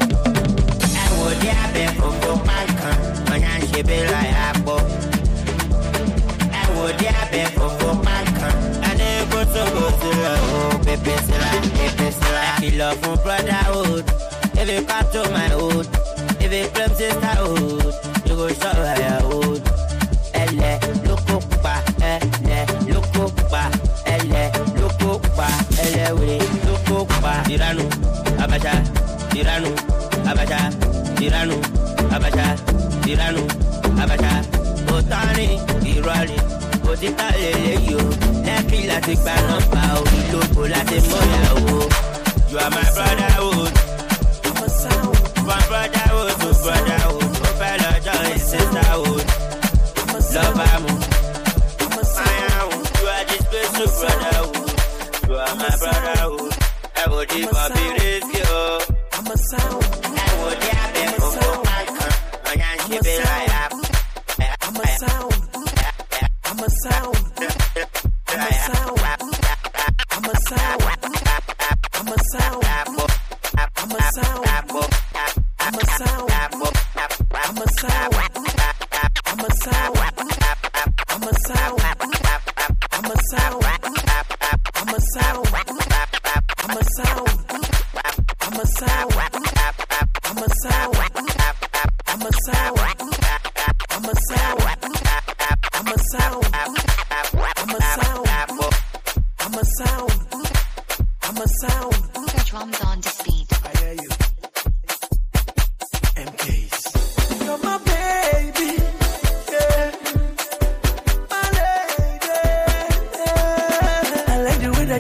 Yeah, be for man can when I she be like apple. I would yeah be for man can and then go to go to oh baby sila, baby sila. I love from brotherhood. If you come to my hood, if you claim sisterhood, you go show where you would. Ele, look up, ele, look up, ele, look up, ele, we look up. Tiranu, abacha, tiranu, abacha. Tiranu, abacha, tiranu, abacha. Otani, irali, otita lele yo. Lepi lati gba nọmba o, ìlòkò láti mọ̀yà o. You are my brotherhood. From brotherhood to brotherhood, o fẹ́ lọ́jọ́ in sisterhood. Love amu, mayahu, you are the special brotherhood. You are my brotherhood. Ẹ wo di Bobby Risky o. I'm a sound. Ẹ wo di abẹ koko kankan, ọ̀yà ń ṣe bí láyà. I'm a sound. I'm a sound. I'm a sound. I'm a sound. I'm a sound. I'm a sound. I'm a sound. I'm a sound. I'm a sound. I'm a sound. I'm a sound. I'm a sound. I'm a sound. I'm a sound. I'm a sound. I'm a sound.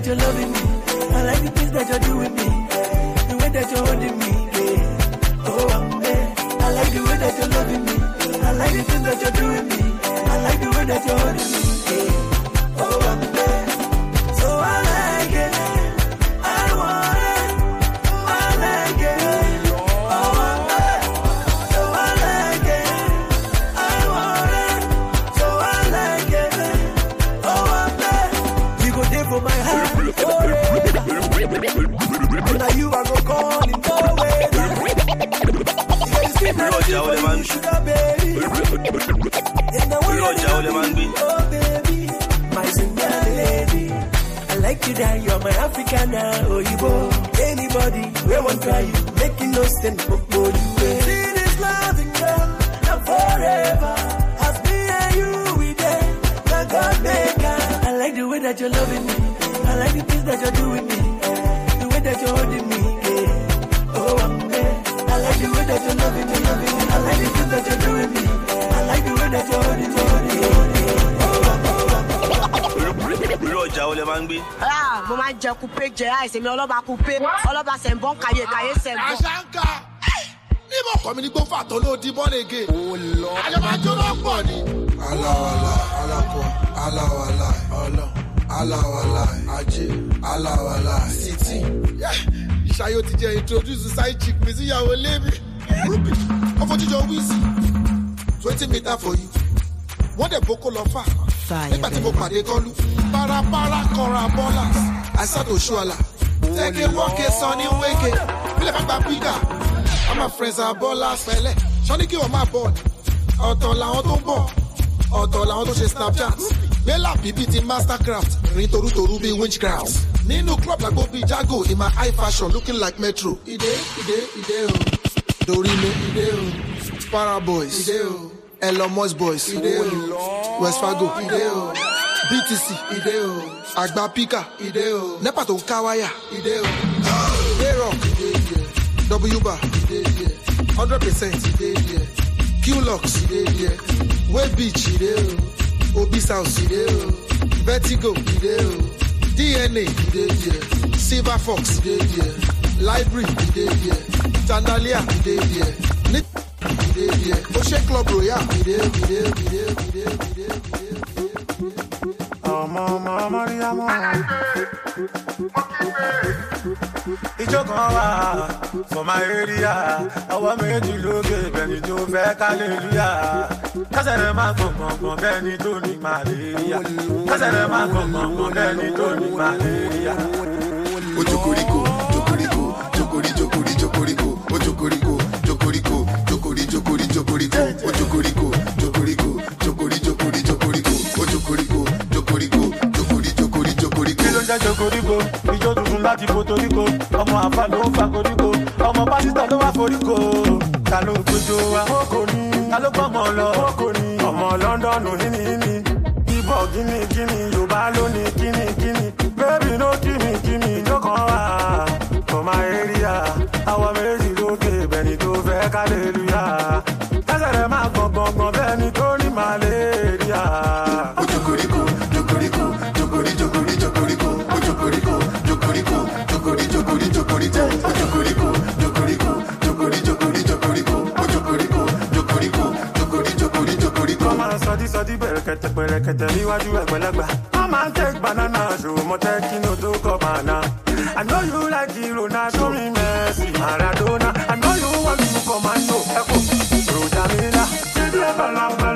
you're loving me. I like the things that you're doing me. The way that you're holding me. Yeah. Oh, I'm there. I like the way that you're loving me. I like the things that you're doing me. I like the way that you're holding me. Yeah. Oh, I'm there. So I like it. I want it. I like it. Oh, I'm there. So I like it. I want it. So I like it. Oh, I'm there. You go there for my heart. And now you are go call in the way. You know how the man sugar baby. And the way you oh baby, my single lady. I like you that you're my African now. Oh, you go anybody we won't try you, making no sense for you. See this loving girl, now forever. As me and you we there, now God maker. I like the way that you're loving me. I like the things that you're doing me. That you're holding me, yeah. Oh, I'm there. I like the way that you're loving me, loving me. I like the things that you're doing me. I like the way that you're holding me, holding me. Roja ole mangbi. Ah, mo ma jẹ coupe jẹ àìsè mi ọlọ́ba coupe. Ọlọ́ba sẹ̀mbọ́n kàyé kàyé sẹ̀mbọ́n. Àṣàǹkà. Níbo kọ́ mi ní gbó fà tó ló di born again. Oh Lord. Àjọba jọ̀rọ̀ pọ̀ ni. Aláwàlá, alákọ̀, aláwàlá, ọlọ́. Alawala, Ajé, Alawala, City. Yeah, Ìṣayó ti jẹ́ introduce side chick mi sí ìyàwó lébi. Rúbì, ọmọ jíjọ wíìsì. Twenty meter for you. Wọ́n dẹ̀ boko lọ fà. Nígbà tí mo pàdé kọ́lù. Parapara kọra bọ́lá. Àìsàtò ṣọ́ọ̀là. Tẹ́kẹ̀ wọ́ọ̀kẹ́ sọ ní wékè. Bílẹ̀ bá gba píkà. All my friends are ballers pẹ̀lẹ́. Sọ́ni kí wọ́n máa bọ̀. Ọ̀tọ̀ làwọn tó ń bọ̀. Ọ̀tọ̀ làwọn tó ṣe Snapchat. Bella P P T Mastercraft, rin toru toru be witchcraft. Nínú club like Bobby Jago in my high fashion looking like Metro. Ide, ide, ide o. Dorime, ide o. Para Boys, ide o. Elon Musk Boys, ide o. West Fargo, ide o. B T C, ide o. Agba Pika, ide o. Nepa to Kawaya, ide o. J-Rock, ide o. W-Bar, ide o. one hundred percent, ide o. Q-Lux, ide o. Way Beach, ide o. Obis House, ideo. Vertigo, ideo. D N A, ideo. Silver Fox, ideo. Library, ideo. Tandalia, ideo. Nit, ideo. Ocean Club Royale, ideo, ideo, ideo, ideo, ideo. Oh, mama, Maria, mama. Ijokawa for my area. I want me to look at Benny to back, hallelujah. Cause I'm a go Benny to the malaria. Cause I'm a go Benny to the malaria. Ojokorico, Jokorico, Jokori, Jokori, Jokorico, Ojokorico, Jokorico, Jokori, Jokori, Jokorico, Ojokorico, Jokorico, Jokori, Jokori, Jokorico, Ojokorico, Jokorico, Jokori, Jokori, Jokorico. Jokorico, Ijo tuntun láti Puerto Rico, ọmọ àfà ló ń fa koríko, ọmọ pásítọ̀ ló wá foríko. Ta ló gbójú wa? Kókò ní. Ta ló gbọ́mọ lọ? Kókò ní. Ọmọ Lọ́ndọ̀nù híní híní. Ibọ̀ gíní gíní, Yorùbá ló ní kíní kíní. Bébì ló kíní kíní, ìjókòó wà. For my area, àwọn méjì lókè, bẹ́ẹ̀ni tó fẹ́ kálẹ̀lúyà. Tẹ́sẹ̀ rẹ̀ máa gbọ̀ngbọ̀ngbọ̀n bẹ́ẹ̀ni tó ní màlẹ́ríà. Ojokorico, Jokorico, Jokori, Jokori, Jokorico, Ojokorico, Jokorico, Jokori, Jokori, Jokorico, Ojokorico, Jokorico, Jokori, Jokori, Jokorico, Ojokorico, Jokorico, Jokori, Jokori, Jokorico. Come on, sọdí sọdí bẹ̀rẹ̀kẹ̀tẹ̀ pẹ̀rẹ̀kẹ̀tẹ̀ níwájú àgbàlagbà. Come and take banana, show mo take no to come banana. I know you like hero, now show me Messi, Maradona. I know you want to commando, Echo, Rojamina, Chidi Balamba.